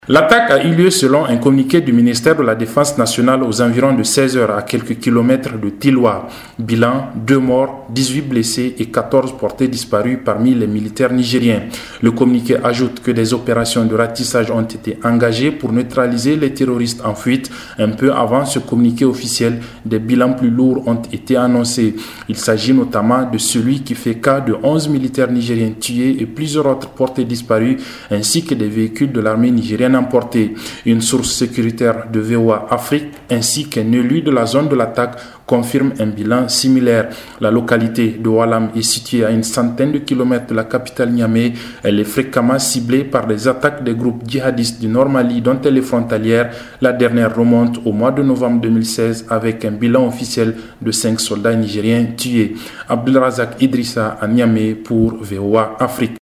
L'attaque a eu lieu selon un communiqué du ministère de la Défense nationale aux environs de 16 heures à quelques kilomètres de Tiloa. Bilan, 2 morts, 18 blessés et 14 portés disparus parmi les militaires nigériens. Le communiqué ajoute que des opérations de ratissage ont été engagées pour neutraliser les terroristes en fuite. Un peu avant ce communiqué officiel, des bilans plus lourds ont été annoncés. Il s'agit notamment de celui qui fait cas de 11 militaires nigériens tués et plusieurs autres portés disparus, ainsi que des véhicules de l'armée nigérienne emportés. Une source sécuritaire de VOA Afrique ainsi qu'un élu de la zone de l'attaque confirme un bilan similaire. La localité de Walam est située à une centaine de kilomètres de la capitale Niamey. Elle est fréquemment ciblée par les attaques des groupes djihadistes du Nord Mali dont elle est frontalière. La dernière remonte au mois de novembre 2016 avec un bilan officiel de 5 soldats nigériens tués. Abdelrazak Idrissa à Niamey pour VOA Afrique.